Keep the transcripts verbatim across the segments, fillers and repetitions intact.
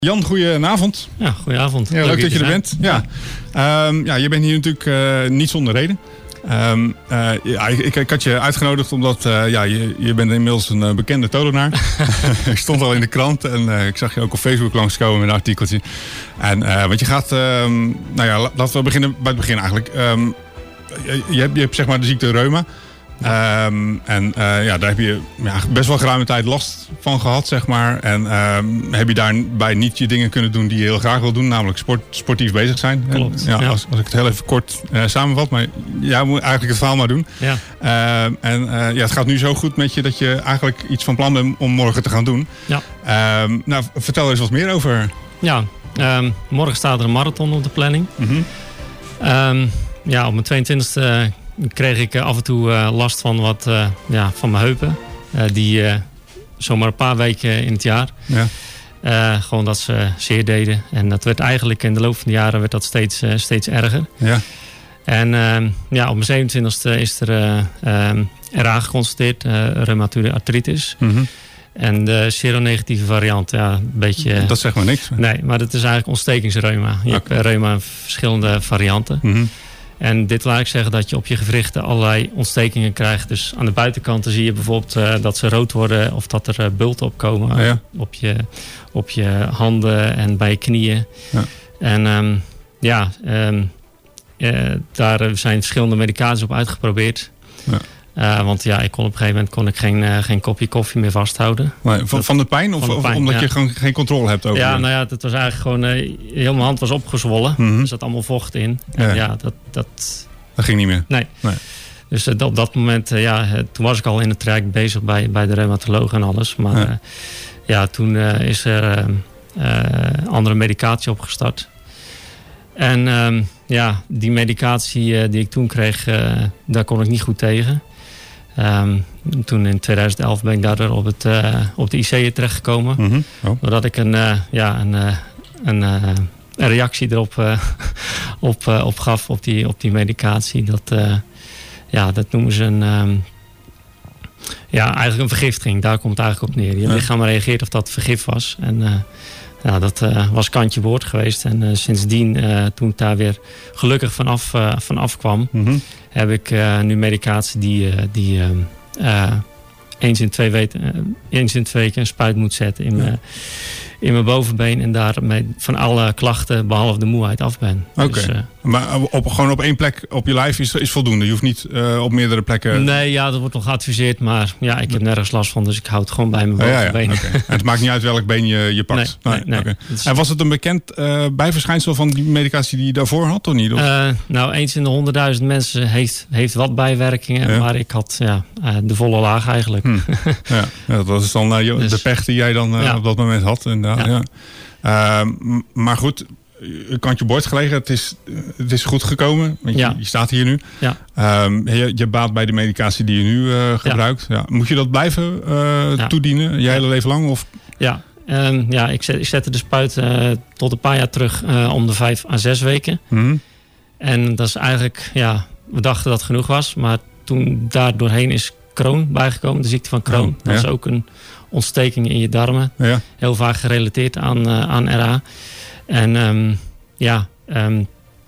Jan, goedenavond. Ja, goedenavond. Ja, leuk, leuk dat je er bent. Ja. Ja. Um, ja, je bent hier natuurlijk uh, niet zonder reden. Um, uh, ja, ik, ik had je uitgenodigd omdat uh, ja, je, je bent inmiddels een uh, bekende tolenaar. Ik stond al in de krant en uh, ik zag je ook op Facebook langskomen met een artikeltje. En, uh, want je gaat, um, nou ja, laten we beginnen bij het begin eigenlijk. Um, je, je, hebt, je hebt zeg maar de ziekte reuma. Um, en uh, ja, daar heb je ja, best wel geruime tijd last van gehad, zeg maar. En um, heb je daarbij niet je dingen kunnen doen die je heel graag wil doen, namelijk sport, sportief bezig zijn. Klopt. En, ja, ja. als, als ik het heel even kort uh, samenvat, maar jij moet eigenlijk het verhaal maar doen. Ja. Uh, en uh, ja, het gaat nu zo goed met je dat je eigenlijk iets van plan bent om morgen te gaan doen. Ja. Um, nou, vertel er eens wat meer over. Ja, um, morgen staat er een marathon op de planning. Mm-hmm. Um, ja, op mijn tweeëntwintigste kreeg ik af en toe uh, last van, wat, uh, ja, van mijn heupen. Uh, die uh, zomaar een paar weken in het jaar. Ja. Uh, gewoon dat ze zeer deden. En dat werd eigenlijk in de loop van de jaren werd dat steeds, uh, steeds erger. Ja. En uh, ja, op mijn zevenentwintigste is er uh, um, R A geconstateerd. Uh, reumatoïde artritis. Mm-hmm. En de seronegatieve variant, ja, een beetje... Dat zegt maar niks. Nee, maar dat is eigenlijk ontstekingsreuma. Je okay. hebt reuma in verschillende varianten. Mm-hmm. En dit wil eigenlijk zeggen dat je op je gewrichten allerlei ontstekingen krijgt. Dus aan de buitenkanten zie je bijvoorbeeld uh, dat ze rood worden of dat er uh, bulten opkomen. Ja, ja. Op, je, op je handen en bij je knieën. Ja. En um, ja, um, uh, daar zijn verschillende medicaties op uitgeprobeerd. Ja. Uh, want ja, ik kon op een gegeven moment kon ik geen, uh, geen kopje koffie meer vasthouden. Nee, van, van de pijn of, de pijn, of omdat ja. je gewoon geen controle hebt over? Ja, nou ja, het was eigenlijk gewoon... Uh, heel mijn hand was opgezwollen. Mm-hmm. Er zat allemaal vocht in. En ja, ja dat, dat... dat ging niet meer? Nee. nee. Dus uh, op dat moment, uh, ja, uh, toen was ik al in het traject bezig bij, bij de reumatoloog en alles. Maar ja, uh, ja toen uh, is er uh, uh, andere medicatie opgestart. En uh, ja, die medicatie uh, die ik toen kreeg, uh, daar kon ik niet goed tegen. Um, toen in tweeduizend elf ben ik daardoor op, het, uh, op de I C terechtgekomen. Mm-hmm. Oh. Doordat ik een, uh, ja, een, uh, een, uh, een reactie erop uh, op, uh, op gaf op die, op die medicatie. Dat, uh, ja, dat noemen ze een, um, ja, eigenlijk een vergiftiging. Daar komt het eigenlijk op neer. Je ja. lichaam reageert of dat vergif was. En uh, ja, dat uh, was kantje boord geweest. En uh, sindsdien, uh, toen ik daar weer gelukkig vanaf, uh, vanaf kwam... Mm-hmm. heb ik uh, nu medicatie die, uh, die uh, uh, eens, in twee weken, uh, eens in twee weken een spuit moet zetten in, ja. mijn, in mijn bovenbeen. En daarmee van alle klachten, behalve de moeheid, af ben. Oké, okay. dus, uh, maar op, gewoon op één plek op je lijf is, is voldoende? Je hoeft niet uh, op meerdere plekken... Nee, ja, dat wordt nog geadviseerd. Maar ja, ik heb nergens last van, dus ik hou het gewoon bij mijn bovenbeen. Ja, ja, okay. Het maakt niet uit welk been je, je pakt? Nee, nee, nee. Okay. Is... En was het een bekend uh, bijverschijnsel van die medicatie die je daarvoor had, of niet? Of? Uh, nou, eens in de honderdduizend mensen heeft, heeft wat bijwerkingen. Ja. Maar ik had ja, uh, de volle laag eigenlijk. Hm. Ja, ja, dat is dan uh, dus, de pech die jij dan uh, ja. op dat moment had. Inderdaad, ja. Ja. Uh, maar goed... kantje bord gelegen. Het is, het is goed gekomen. Want je, ja. je staat hier nu. Ja. Um, je, je baat bij de medicatie die je nu uh, gebruikt. Ja. Ja. Moet je dat blijven uh, ja. toedienen? Je hele leven lang? Of? Ja, um, ja ik, zet, ik zette de spuit uh, tot een paar jaar terug uh, om de vijf à zes weken. Mm-hmm. En dat is eigenlijk, ja, we dachten dat het genoeg was. Maar toen daar doorheen is Crohn bijgekomen. De ziekte van Crohn. Oh, ja. Dat is ook een ontsteking in je darmen. Ja. Heel vaak gerelateerd aan, uh, aan R A. En um, ja, um,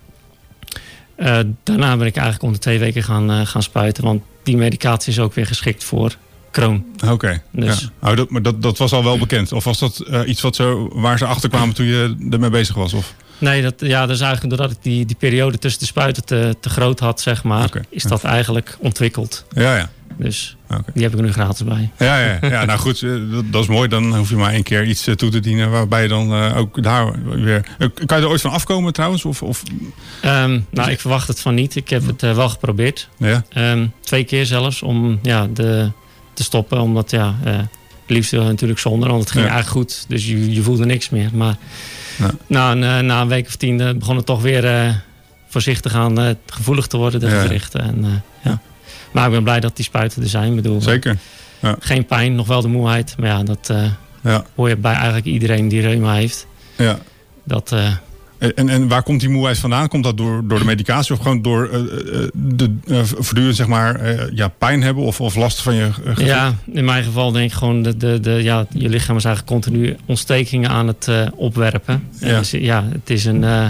uh, daarna ben ik eigenlijk om de twee weken gaan, uh, gaan spuiten. Want die medicatie is ook weer geschikt voor Crohn. Oké, okay. dus. ja. oh, dat, maar dat, dat was al wel bekend? Of was dat uh, iets wat zo, waar ze achter kwamen toen je ermee bezig was? Of? Nee, dat, ja, dat is eigenlijk doordat ik die, die periode tussen de spuiten te, te groot had, zeg maar. Okay. Is dat ja. eigenlijk ontwikkeld. Ja, ja. Dus okay. die heb ik er nu gratis bij. Ja, ja, ja nou goed, dat, dat is mooi. Dan hoef je maar één keer iets toe te dienen waarbij je dan uh, ook daar weer... Kan je er ooit van afkomen trouwens? Of, of... Um, nou, ik verwacht het van niet. Ik heb het uh, wel geprobeerd. Ja. Um, twee keer zelfs om ja, de, te stoppen. Omdat ja, uh, het liefst wil natuurlijk zonder. Want het ging ja. eigenlijk goed. Dus je, je voelde niks meer. Maar ja. na, een, na een week of tien uh, begon het toch weer uh, voorzichtig aan uh, gevoelig te worden. De ja. gewrichten. En, uh, ja. Maar ik ben blij dat die spuiten er zijn. Ik bedoel, zeker. Ja. Geen pijn, nog wel de moeheid. Maar ja, dat uh, ja. hoor je bij eigenlijk iedereen die reuma heeft. Ja. Dat, uh, En, en waar komt die moeheid vandaan? Komt dat door, door de medicatie of gewoon door uh, de uh, voortdurend zeg maar, uh, ja, pijn hebben of, of last van je uh, Ja, in mijn geval denk ik gewoon de, de, de, ja, je lichaam is eigenlijk continu ontstekingen aan het uh, opwerpen. Ja. Dus, ja, het is een uh,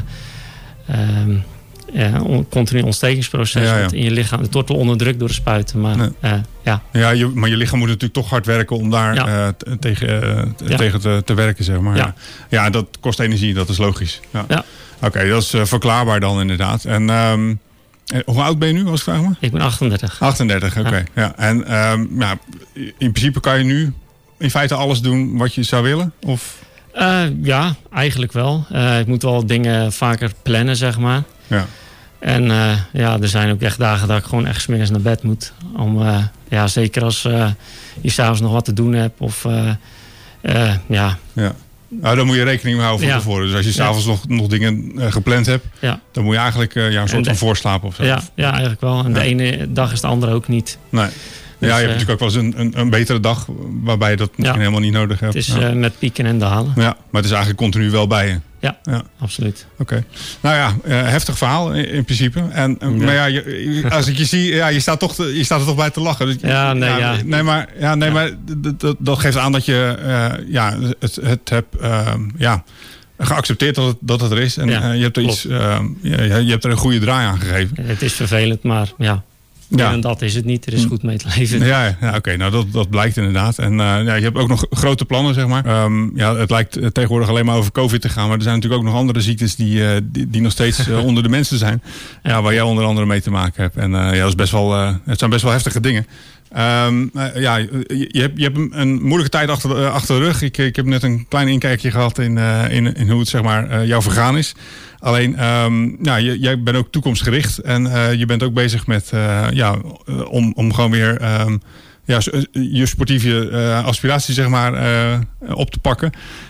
um, ja, on, continu ontstekingsproces ja, ja. in je lichaam. Het wordt wel onderdrukt door de spuiten, maar nee. uh, ja. Ja, je, maar je lichaam moet natuurlijk toch hard werken om daar ja. uh, t- tegen, uh, t- ja. tegen te, te werken, zeg maar. Ja. ja, dat kost energie, dat is logisch. Ja. Ja. Oké, okay, dat is uh, verklaarbaar dan inderdaad. En um, hoe oud ben je nu, als ik vraag me? Ik ben achtendertig. achtendertig, oké. Okay. Ja. Ja. En um, ja, in principe kan je nu in feite alles doen wat je zou willen? Of? Uh, ja, eigenlijk wel. Uh, ik moet wel dingen vaker plannen, zeg maar. Ja. En uh, ja, er zijn ook echt dagen dat ik gewoon echt 's middags naar bed moet. Om, uh, ja, zeker als uh, je s'avonds nog wat te doen hebt. Of uh, uh, ja... ja. Nou, daar moet je rekening mee houden van ja. tevoren. Dus als je s'avonds ja. nog, nog dingen uh, gepland hebt, ja. dan moet je eigenlijk uh, ja, een soort de, van voorslapen of zo. Ja, ja, eigenlijk wel. En ja. de ene dag is de andere ook niet. Nee. Dus, ja, je hebt uh, natuurlijk ook wel eens een, een, een betere dag waarbij je dat misschien ja. helemaal niet nodig hebt. Het is ja. uh, met pieken en dalen. Ja, maar het is eigenlijk continu wel bij je. Ja, ja. absoluut. Oké. Okay. Nou ja, uh, heftig verhaal in, in principe. En, uh, ja. Maar ja, je, als ik je zie, ja, je, staat toch te, je staat er toch bij te lachen. Dus, ja, nee, ja, ja. nee, maar, ja, nee, ja. maar dat, dat, dat geeft aan dat je uh, ja, het, het hebt uh, ja, geaccepteerd dat het, dat het er is. En ja, uh, je, hebt er iets, uh, je, je hebt er een goede draai aan gegeven. Het is vervelend, maar ja... Ja. En dat is het niet. Er is goed mee te leven. Ja, ja oké. Okay. Nou, dat, dat blijkt inderdaad. En uh, ja, je hebt ook nog grote plannen, zeg maar. Um, ja, het lijkt tegenwoordig alleen maar over COVID te gaan. Maar er zijn natuurlijk ook nog andere ziektes die, uh, die, die nog steeds uh, onder de mensen zijn. Ja, waar jij onder andere mee te maken hebt. En uh, ja, dat is best wel, uh, het zijn best wel heftige dingen. Um, uh, ja, je, je hebt, je hebt een moeilijke tijd achter de, uh, achter de rug. Ik, ik heb net een klein inkijkje gehad in, uh, in, in hoe het zeg maar, uh, jou vergaan is. Alleen, um, ja, je, jij bent ook toekomstgericht. En uh, je bent ook bezig met, uh, ja, om, om gewoon weer um, ja, je sportieve uh, aspiraties zeg maar, uh, op te pakken.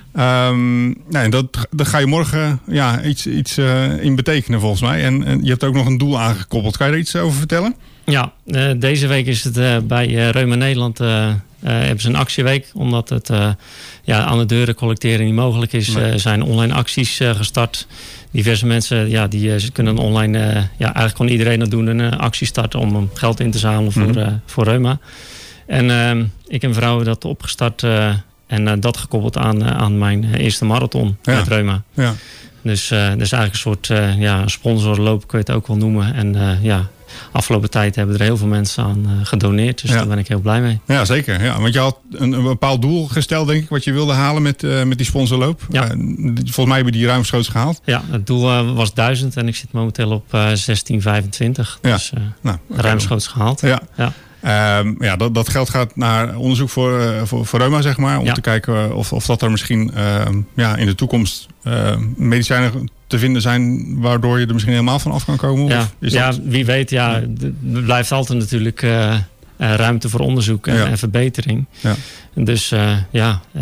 Um, nou, en dat, dat ga je morgen ja, iets, iets uh, in betekenen volgens mij. En, en je hebt ook nog een doel aangekoppeld. Kan je er iets over vertellen? Ja, uh, deze week is het uh, bij uh, Reuma Nederland uh, uh, hebben ze een actieweek. Omdat het uh, ja, aan de deuren collecteren niet mogelijk is. Nee. Uh, zijn online acties uh, gestart. Diverse mensen ja, die uh, kunnen online, uh, ja, eigenlijk kan iedereen dat doen, een uh, actie starten om geld in te zamelen voor, mm-hmm. uh, voor Reuma. En uh, ik en vrouw hebben dat opgestart uh, en uh, dat gekoppeld aan, uh, aan mijn eerste marathon ja. met Reuma. Ja. Dus uh, dat is eigenlijk een soort uh, ja, sponsorloop, kun je het ook wel noemen. En uh, ja, afgelopen tijd hebben er heel veel mensen aan uh, gedoneerd. Dus ja. daar ben ik heel blij mee. Ja, zeker. Ja, want je had een, een bepaald doel gesteld, denk ik, wat je wilde halen met, uh, met die sponsorloop. Ja. Uh, volgens mij hebben die ruimschoots gehaald. Ja, het doel uh, was duizend en ik zit momenteel op uh, zestien vijfentwintig. Ja. Dus uh, nou, okay. ruimschoots gehaald. Ja. Ja. Um, ja, dat, dat geld gaat naar onderzoek voor, uh, voor, voor Reuma, zeg maar. Om ja. te kijken of, of dat er misschien uh, ja, in de toekomst uh, medicijnen te vinden zijn waardoor je er misschien helemaal van af kan komen. Ja, of is ja dat... wie weet. Ja, er blijft altijd natuurlijk uh, uh, ruimte voor onderzoek en, ja. en verbetering. Ja. Dus uh, ja... Uh,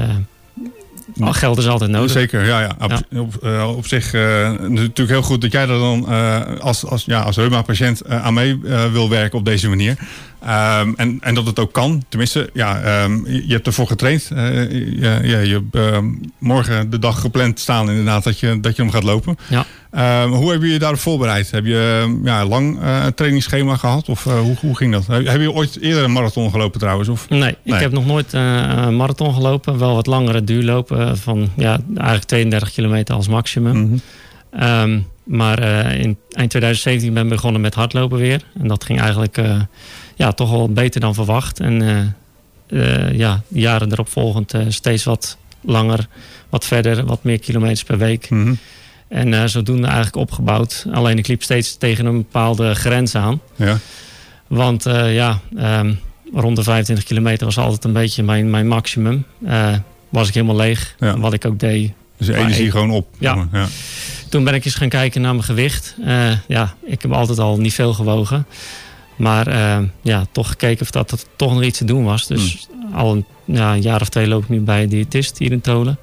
Maar geld is altijd nodig. Zeker, ja. ja. Op, ja. op, uh, op zich uh, natuurlijk heel goed dat jij er dan uh, als, als, ja, als reuma-patiënt uh, aan mee uh, wil werken op deze manier. Um, en, en dat het ook kan. Tenminste, ja, um, je hebt ervoor getraind. Uh, ja, ja, je hebt uh, morgen de dag gepland staan inderdaad dat je, dat je hem gaat lopen. Ja. Um, hoe heb je je daarop voorbereid? Heb je uh, ja, lang uh, een trainingsschema gehad? Of uh, hoe, hoe ging dat? Heb je ooit eerder een marathon gelopen trouwens? Of? Nee, nee, ik heb nog nooit uh, een marathon gelopen. Wel wat langere duurlopen van ja, eigenlijk tweeëndertig kilometer als maximum. Mm-hmm. Um, maar uh, in eind twintig zeventien ben ik begonnen met hardlopen weer. En dat ging eigenlijk uh, ja, toch wel beter dan verwacht. En uh, uh, ja, de jaren erop volgend uh, steeds wat langer, wat verder, wat meer kilometers per week. Mm-hmm. En uh, zodoende eigenlijk opgebouwd. Alleen ik liep steeds tegen een bepaalde grens aan. Ja. Want uh, ja, um, rond de vijfentwintig kilometer was altijd een beetje mijn, mijn maximum. Uh, was ik helemaal leeg. Ja. Wat ik ook deed. Dus de energie ik, gewoon op. Ja. ja. Toen ben ik eens gaan kijken naar mijn gewicht. Uh, ja, ik heb altijd al niet veel gewogen. Maar uh, ja, toch gekeken of dat, dat toch nog iets te doen was. Dus mm. al een, ja, een jaar of twee loop ik nu bij een diëtist hier in Tholen.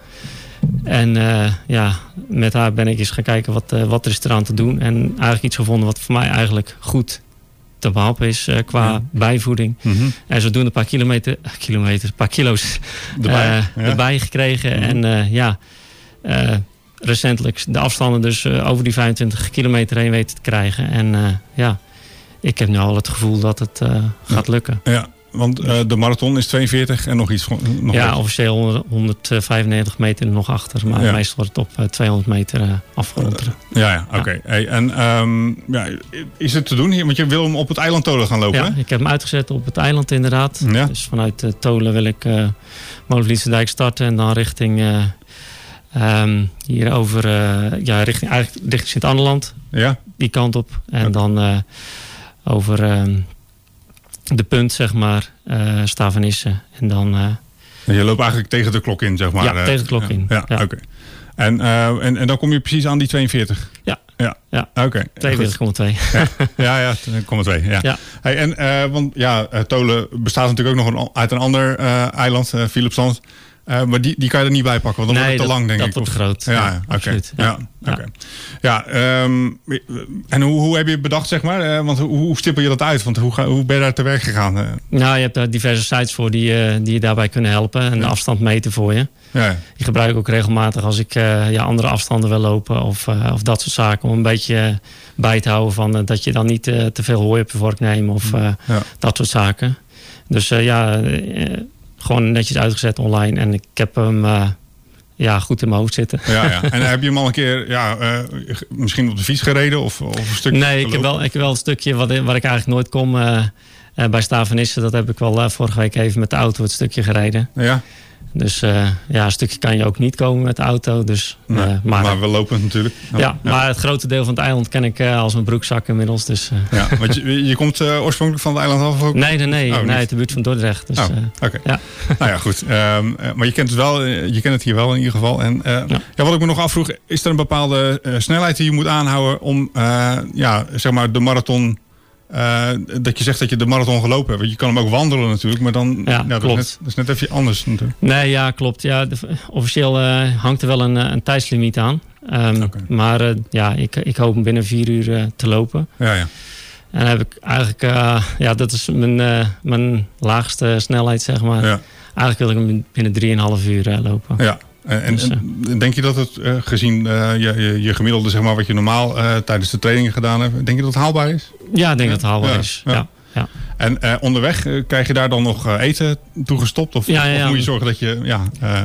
En uh, ja, met haar ben ik eens gaan kijken wat, uh, wat er is eraan te doen. En eigenlijk iets gevonden wat voor mij eigenlijk goed te behappen is uh, qua ja. bijvoeding. Mm-hmm. En zodoende een paar kilometer, kilometer, een paar kilo's erbij, uh, ja. erbij gekregen. Mm-hmm. En uh, ja, uh, recentelijk de afstanden dus uh, over die vijfentwintig kilometer heen weten te krijgen. En uh, ja, ik heb nu al het gevoel dat het uh, gaat lukken. Ja, want uh, de marathon is tweeënveertig en nog iets. Nog ja, iets. Officieel honderdvijfennegentig meter nog achter. Maar ja. meestal wordt het op uh, tweehonderd meter uh, afgerond. Uh, ja, ja, oké. Okay. Ja. Hey, en um, ja, is het te doen hier? Want je wil hem op het eiland Tolen gaan lopen, ja, hè? Ik heb hem uitgezet op het eiland inderdaad. Ja. Dus vanuit uh, Tolen wil ik uh, Molenvlietsendijk starten en dan richting... Uh, Um, hier over, uh, ja, richting, eigenlijk richting Sint-Anneland. Ja. Die kant op. En ja. dan uh, over um, de punt, zeg maar, uh, Stavenisse. En dan... Uh, en je loopt eigenlijk tegen de klok in, zeg maar. Ja, uh, tegen de klok ja. in. Ja, ja. oké. Okay. En, uh, en, en dan kom je precies aan die tweeënveertig? Ja. Ja, ja. oké. Okay. tweeënveertig komma twee. Ja, ja, ja twee komma twee. Ja. Ja. Hey, en, uh, want ja, Tolen bestaat natuurlijk ook nog een, uit een ander uh, eiland, uh, Philipsland. Uh, maar die, die kan je er niet bij pakken, want dan nee, wordt het te dat, lang, denk dat ik. Dat wordt groot. Ja, ja, ja absoluut. Okay. Ja, ja, okay. ja um, en hoe, hoe heb je het bedacht, zeg maar? Uh, want hoe, hoe stippel je dat uit? Want hoe, ga, hoe ben je daar te werk gegaan? Uh? Nou, je hebt daar diverse sites voor die, uh, die je daarbij kunnen helpen. En ja. de afstand meten voor je. Ja, ja. Die gebruik ik ook regelmatig als ik uh, ja, andere afstanden wil lopen. Of, uh, of dat soort zaken. Om een beetje uh, bij te houden van uh, dat je dan niet uh, te veel hooi op je vork neemt. Of uh, ja. dat soort zaken. Dus uh, ja... Uh, gewoon netjes uitgezet online. En ik heb hem uh, ja, goed in mijn hoofd zitten. Ja, ja. En heb je hem al een keer ja, uh, misschien op de fiets gereden? Of, of een stukje nee, ik heb, wel, ik heb wel een stukje wat, waar ik eigenlijk nooit kom. Uh, uh, bij Stavenisse, dat heb ik wel uh, vorige week even met de auto het stukje gereden. Ja. Dus uh, ja, een stukje kan je ook niet komen met de auto. Dus, uh, nee, maar, maar we lopen natuurlijk. Ja, ja, ja, maar het grote deel van het eiland ken ik uh, als mijn broekzak inmiddels. Dus, uh. ja, want je, je komt uh, oorspronkelijk van het eiland af? Ook? Nee, nee, nee. Oh, nee uit de buurt van Dordrecht. Dus, oh, Oké. Okay. Ja. Nou ja, goed. Um, maar je kent het wel. Je kent het hier wel in ieder geval. En uh, ja. Ja, wat ik me nog afvroeg, is er een bepaalde uh, snelheid die je moet aanhouden om uh, ja, zeg maar de marathon... Uh, dat je zegt dat je de marathon gelopen hebt. Want je kan hem ook wandelen natuurlijk, maar dan ja, ja, dat, is net, dat is net even anders natuurlijk. Nee, ja, klopt. Ja, de, officieel uh, hangt er wel een, een tijdslimiet aan. Um, okay. Maar uh, ja, ik, ik hoop hem binnen vier uur uh, te lopen. Ja, ja. En dan heb ik eigenlijk, uh, ja, dat is mijn, uh, mijn laagste snelheid, zeg maar. Ja. Eigenlijk wil ik hem binnen drieënhalf uur uh, lopen. Ja. En, dus, uh, en denk je dat het, uh, gezien uh, je, je, je gemiddelde, zeg maar, wat je normaal uh, tijdens de trainingen gedaan hebt, denk je dat het haalbaar is? Ja, ik denk ja? dat het haalbaar ja. is. Ja. Ja. Ja. En uh, onderweg, uh, krijg je daar dan nog uh, eten toegestopt? Of, ja, ja, ja. of moet je zorgen dat je ja, uh,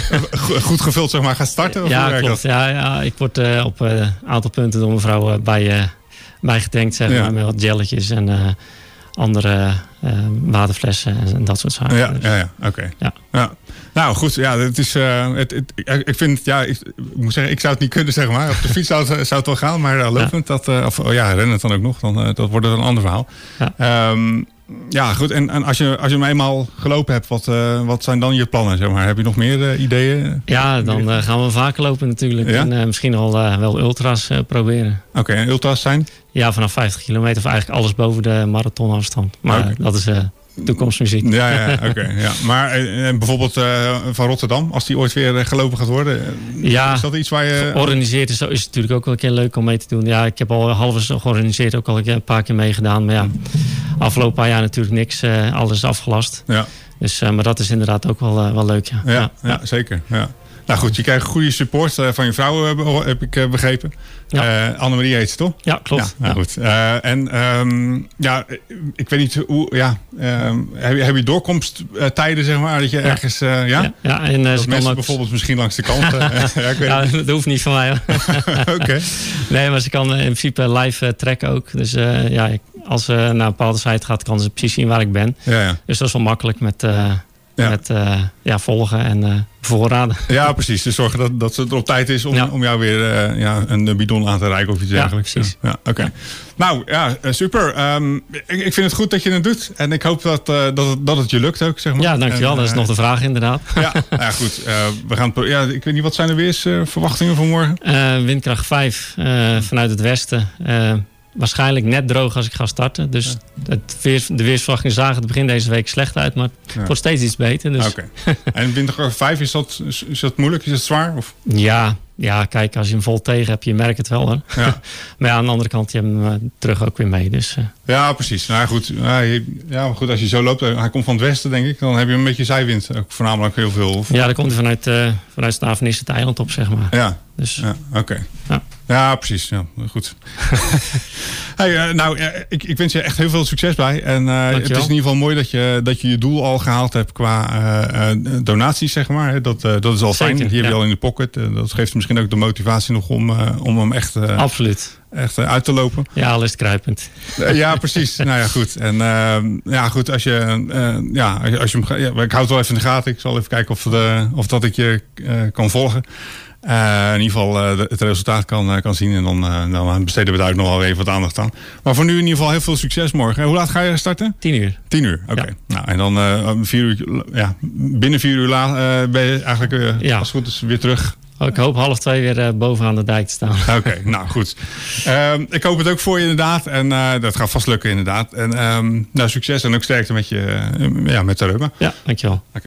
goed gevuld, zeg maar, gaat starten? Of ja, klopt. Dat? Ja, ja, ik word uh, op een uh, aantal punten door mevrouw uh, bij, uh, bijgetankt, zeg maar, ja. met wat jelletjes en uh, andere uh, waterflessen en dat soort zaken. Ja, dus. ja, ja. oké. Okay. Ja. Ja. Nou goed, ja, het is, uh, het, het, ik vind, ja, ik, ik moet zeggen, ik zou het niet kunnen, zeg maar. Op de fiets zou het, zou het wel gaan, maar uh, lopend, ja. dat, uh, of oh ja, rennend dan ook nog, dan, uh, dat wordt een ander verhaal. Ja, um, ja goed, en, en als, je, als je hem eenmaal gelopen hebt, wat, uh, wat zijn dan je plannen, zeg maar? Heb je nog meer uh, ideeën? Ja, dan uh, gaan we vaker lopen natuurlijk. Ja? En uh, misschien al uh, wel ultra's uh, proberen. Oké, okay, en ultra's zijn? Ja, vanaf vijftig kilometer, of eigenlijk alles boven de marathonafstand. Maar okay. dat is... Uh, toekomstmuziek. Ja, ja, oké. Okay, ja. Maar en bijvoorbeeld uh, van Rotterdam, als die ooit weer gelopen gaat worden, ja, is dat iets waar je... georganiseerd is, is het natuurlijk ook wel een keer leuk om mee te doen. Ja, ik heb al halve georganiseerd, ook al een paar keer meegedaan. Maar ja, afgelopen paar jaar natuurlijk niks, uh, alles is afgelast. Ja. Dus, uh, maar dat is inderdaad ook wel, uh, wel leuk, ja. Ja, ja, ja. ja zeker. Ja. Nou goed, je krijgt goede support uh, van je vrouw, uh, heb ik uh, begrepen. Ja. Uh, Annemarie heet ze toch? Ja, klopt. Ja, nou ja. goed. Uh, en um, ja, ik weet niet hoe, ja, um, heb, je, heb je doorkomsttijden, zeg maar, dat je ja. ergens, uh, ja? Ja, ja en uh, dat mensen ook... bijvoorbeeld misschien langs de kant. Uh, ja, ik weet ja, dat hoeft niet van mij. Oké. Okay. Nee, maar ze kan in principe live uh, tracken ook. Dus uh, ja, als ze naar een bepaalde site gaat, kan ze precies zien waar ik ben. Ja, ja. Dus dat is wel makkelijk met... Uh, Ja. Met uh, ja, volgen en uh, voorraden. Ja, precies. Dus zorgen dat, dat het er op tijd is om, ja. om jou weer uh, ja, een bidon aan te reiken of iets dergelijks. Ja, precies. Ja, ja, Oké. Okay. Ja. Nou, ja, super. Um, ik, ik vind het goed dat je het doet. En ik hoop dat, uh, dat, het, dat het je lukt ook, zeg maar. Ja, dankjewel. En, uh, dat is nog de vraag inderdaad. Ja, ja goed. Uh, we gaan, ja, ik weet niet, wat zijn de weersverwachtingen voor morgen? Uh, windkracht vijf uh, vanuit het westen. Uh, Waarschijnlijk net droog als ik ga starten. Dus ja. het weer, de weersverwachtingen zagen het begin deze week slecht uit. Maar het ja. wordt steeds iets beter. Dus. Oké. Okay. En windkracht vijf, is dat, is dat moeilijk? Is het zwaar? Of? Ja, ja, kijk, als je hem vol tegen hebt, je merkt het wel. Hè? Ja. Maar ja, aan de andere kant, je hebt hem uh, terug ook weer mee. Dus, uh. Ja, precies. Nou goed, ja, maar goed, als je zo loopt, hij komt van het westen, denk ik. Dan heb je een beetje zijwind. Ook voornamelijk heel veel. Ja, dan komt hij vanuit, uh, vanuit Stavenis het eiland op, zeg maar. Ja, dus, ja oké. Okay. Ja. Ja, precies. Ja, goed. Hey, uh, nou, uh, ik, ik wens je echt heel veel succes bij. En uh, het is in ieder geval mooi dat je, dat je je doel al gehaald hebt qua uh, uh, donaties, zeg maar. Dat, uh, dat is al Zeker, fijn. Die heb je ja. al in de pocket. Uh, dat geeft misschien ook de motivatie nog om, uh, om hem echt, uh, Absoluut. echt uh, uit te lopen. Ja, al is het kruipend. Uh, ja, precies. Nou ja, goed. En uh, ja, goed, als je, uh, ja, als je hem, ja, ik houd het wel even in de gaten. Ik zal even kijken of, de, of dat ik je uh, kan volgen. Uh, in ieder geval uh, het resultaat kan, uh, kan zien. En dan, uh, dan besteden we daar ook nog wel even wat aandacht aan. Maar voor nu in ieder geval heel veel succes morgen. Hoe laat ga je starten? Tien uur. Tien uur, oké. Okay. Ja. Nou, en dan uh, vier uur, ja, binnen vier uur laat uh, ben je eigenlijk uh, ja. als het goed is weer terug. Ik hoop half twee weer uh, bovenaan de dijk te staan. Oké, okay, nou goed. Uh, ik hoop het ook voor je inderdaad. En uh, dat gaat vast lukken inderdaad. En um, nou, succes en ook sterkte met, je, uh, ja, met de reuma. Ja, dankjewel. Okay.